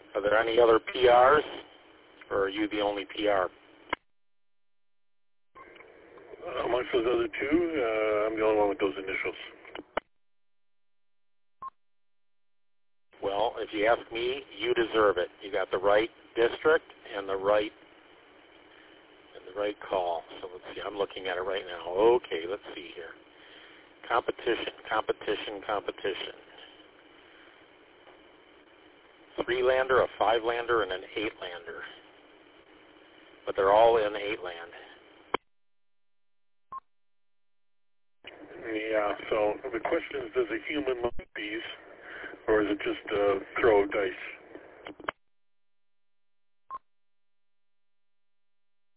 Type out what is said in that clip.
Are there any other PRs, or are you the only PR? Amongst those other two, I'm the only one with those initials. Well, if you ask me, you deserve it. You got the right district and the right call. So let's see. I'm looking at it right now. Okay, let's see here. Competition. 3-lander, a 5-lander, and an 8-lander. But they're all in 8-land. Yeah, so the question is, does a human like these, or is it just a throw of dice?